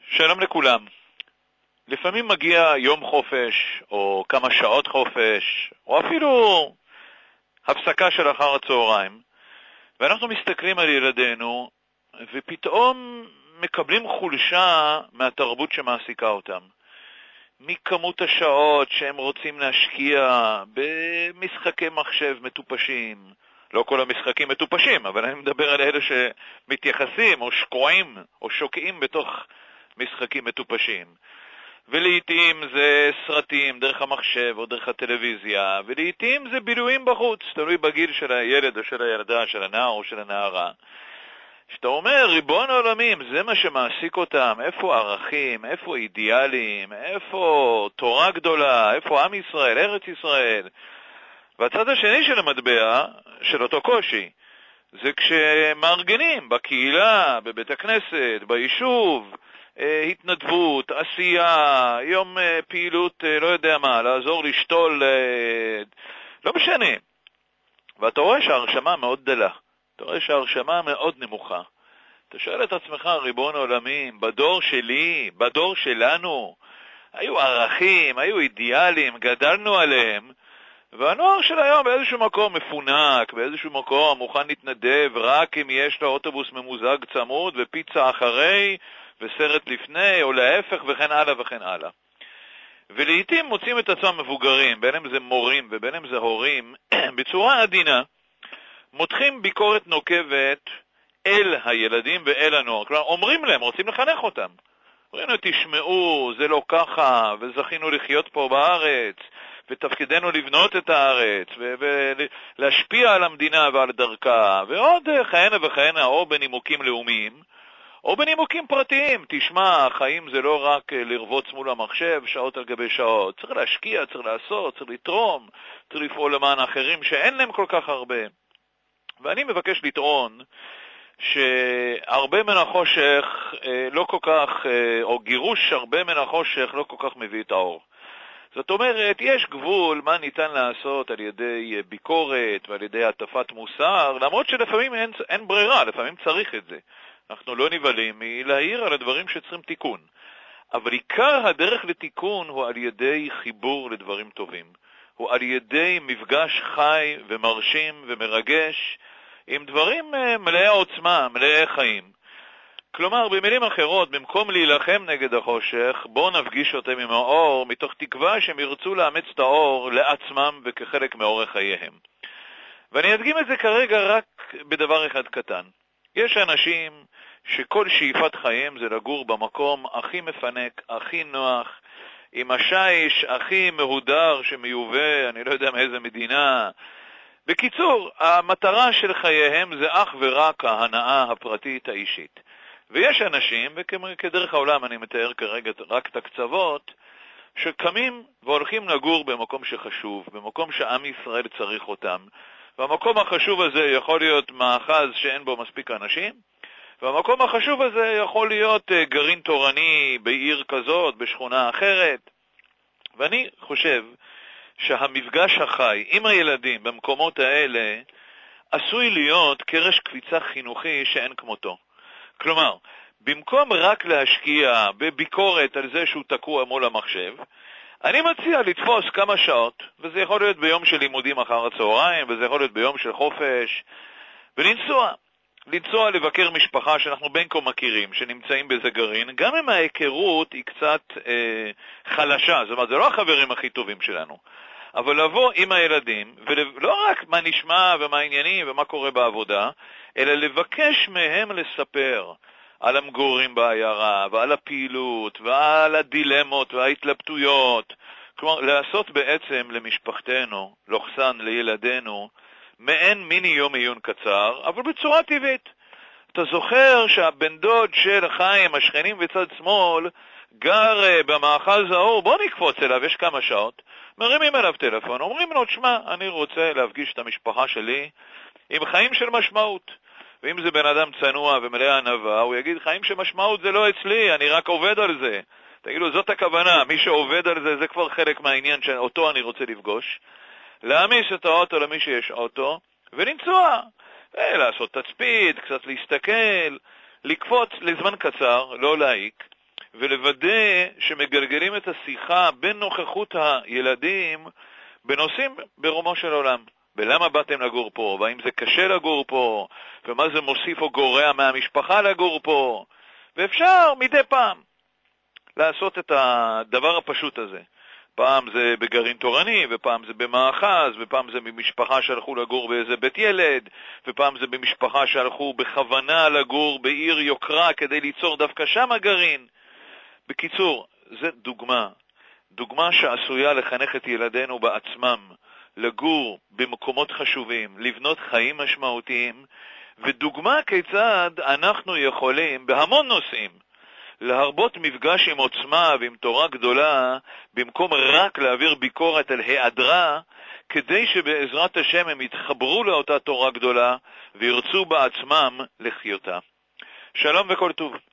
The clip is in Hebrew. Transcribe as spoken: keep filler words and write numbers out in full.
שלום לכולם. לפעמים מגיע יום חופש, או כמה שעות חופש, או אפילו הפסקה של אחר הצהריים, ואנחנו מסתכלים על ילדינו, ופתאום מקבלים חולשה מהתרבות שמעסיקה אותם. מכמות השעות שהם רוצים להשקיע במשחקי מחשב מטופשים, לא כל המשחקים מטופשים, אבל אני מדבר על אלה שמתייחסים או שקועים או שוקעים בתוך משחקים מטופשים. ולעיתים זה סרטים דרך המחשב או דרך הטלוויזיה, ולעיתים זה בילויים בחוץ, תלוי בגיל של הילד או של הילדה, של הנער או של הנערה. שאתה אומר, ריבון העולמים, זה מה שמעסיק אותם, איפה ערכים, איפה אידיאלים, איפה תורה גדולה, איפה עם ישראל, ארץ ישראל. והצד השני של המטבע, של אותו קושי, זה כשמארגנים בקהילה, בבית הכנסת, ביישוב, התנדבות, עשייה, יום פעילות, לא יודע מה, לעזור לשתול, לא משנה. ואתה רואה שההרשמה מאוד דלה, אתה רואה שההרשמה מאוד נמוכה. אתה שואל את עצמך, ריבון העולמים, בדור שלי, בדור שלנו, היו ערכים, היו אידיאלים, גדלנו עליהם, והנוער של היום באיזשהו מקום מפונק, באיזשהו מקום מוכן להתנדב רק אם יש לו אוטובוס ממוזג צמוד ופיצה אחרי וסרט לפני, או להפך וכן הלאה וכן הלאה. ולעיתים מוצאים את עצמם מבוגרים, בין אם זה מורים ובין אם זה הורים, בצורה עדינה, מותחים ביקורת נוקבת אל הילדים ואל הנוער. כלומר, אומרים להם, רוצים לחנך אותם. אומרים להם, תשמעו, זה לא ככה, וזכינו לחיות פה בארץ, ותפקידנו לבנות את הארץ, ולהשפיע על המדינה ועל דרכה, ועוד כהנה וכהנה, או בנימוקים לאומיים, או בנימוקים פרטיים. תשמע, החיים זה לא רק לרבוץ מול המחשב, שעות על גבי שעות. צריך להשקיע, צריך לעשות, צריך לתרום, צריך לפעול למען אחרים שאין להם כל כך הרבה. ואני מבקש לטעון שהרבה מן החושך לא כל כך, או גירוש הרבה מן החושך לא כל כך מביא את האור. זאת אומרת, יש גבול מה ניתן לעשות על ידי ביקורת ועל ידי הטפת מוסר, למרות שלפעמים אין, אין ברירה, לפעמים צריך את זה. אנחנו לא נבלים מלהעיר על הדברים שצריכים תיקון. אבל עיקר הדרך לתיקון הוא על ידי חיבור לדברים טובים. הוא על ידי מפגש חי ומרשים ומרגש עם דברים מלאי עוצמה, מלאי חיים. כלומר, במילים אחרות, במקום להילחם נגד החושך, בואו נפגיש אותם עם האור, מתוך תקווה שהם ירצו לאמץ את האור לעצמם וכחלק מאורח חייהם. ואני אדגים את זה כרגע רק בדבר אחד קטן. יש אנשים שכל שאיפת חיים זה לגור במקום הכי מפנק, הכי נוח, עם השיש הכי מהודר שמיובא, אני לא יודע מאיזה מדינה. בקיצור, המטרה של חייהם זה אך ורק ההנאה הפרטית האישית. ויש אנשים, וכדרך העולם אני מתאר כרגע רק את הקצוות, שקמים והולכים לגור במקום שחשוב, במקום שעם ישראל צריך אותם. והמקום החשוב הזה יכול להיות מאחז שאין בו מספיק אנשים, והמקום החשוב הזה יכול להיות גרעין תורני בעיר כזאת, בשכונה אחרת. ואני חושב שהמפגש החי עם הילדים במקומות האלה עשוי להיות קרש קפיצה חינוכי שאין כמותו. כלומר, במקום רק להשקיע בביקורת על זה שהוא תקוע מול המחשב, אני מציע לתפוס כמה שעות, וזה יכול להיות ביום של לימודים אחר הצהריים, וזה יכול להיות ביום של חופש, ולנסוע. לנסוע לבקר משפחה שאנחנו בין כה מכירים, שנמצאים באיזה גרעין, גם אם ההיכרות היא קצת אה, חלשה, זאת אומרת, זה לא החברים הכי טובים שלנו. אבל לבוא עם הילדים, ולא רק מה נשמע ומה העניינים ומה קורה בעבודה, אלא לבקש מהם לספר על המגורים בעיירה, ועל הפעילות, ועל הדילמות וההתלבטויות. כלומר, לעשות בעצם למשפחתנו, לוחסן לילדינו, מעין מיני יום עיון קצר, אבל בצורה טבעית. אתה זוכר שהבן דוד של חיים, השכנים בצד שמאל, גר במאחז ההוא, בוא נקפוץ אליו, יש כמה שעות, מרימים אליו טלפון, אומרים לו, תשמע, אני רוצה להפגיש את המשפחה שלי עם חיים של משמעות. ואם זה בן אדם צנוע ומלא ענווה, הוא יגיד, חיים של משמעות זה לא אצלי, אני רק עובד על זה. תגידו, זאת הכוונה, מי שעובד על זה, זה כבר חלק מהעניין שאותו אני רוצה לפגוש. להעמיס את האוטו למי שיש אוטו, ולנסוע, לעשות תצפית, קצת להסתכל, לקפוץ לזמן קצר, לא להעיק, ולוודא שמגלגלים את השיחה בין נוכחות הילדים בנושאים ברומו של עולם. ולמה באתם לגור פה, והאם זה קשה לגור פה, ומה זה מוסיף או גורע מהמשפחה לגור פה. ואפשר מדי פעם לעשות את הדבר הפשוט הזה. פעם זה בגרעין תורני, ופעם זה במאחז, ופעם זה במשפחה שהלכו לגור באיזה בית ילד, ופעם זה במשפחה שהלכו בכוונה לגור בעיר יוקרה כדי ליצור דווקא שם הגרעין. בקיצור, זה דוגמה. דוגמה שעשויה לחנך את ילדינו בעצמם, לגור במקומות חשובים, לבנות חיים משמעותיים, ודוגמה כיצד אנחנו יכולים בהמון נושאים להרבות מפגש עם עוצמה ועם תורה גדולה, במקום רק להעביר ביקורת על היעדרה, כדי שבעזרת השם הם יתחברו לאותה תורה גדולה וירצו בעצמם לחיותה. שלום וכל טוב.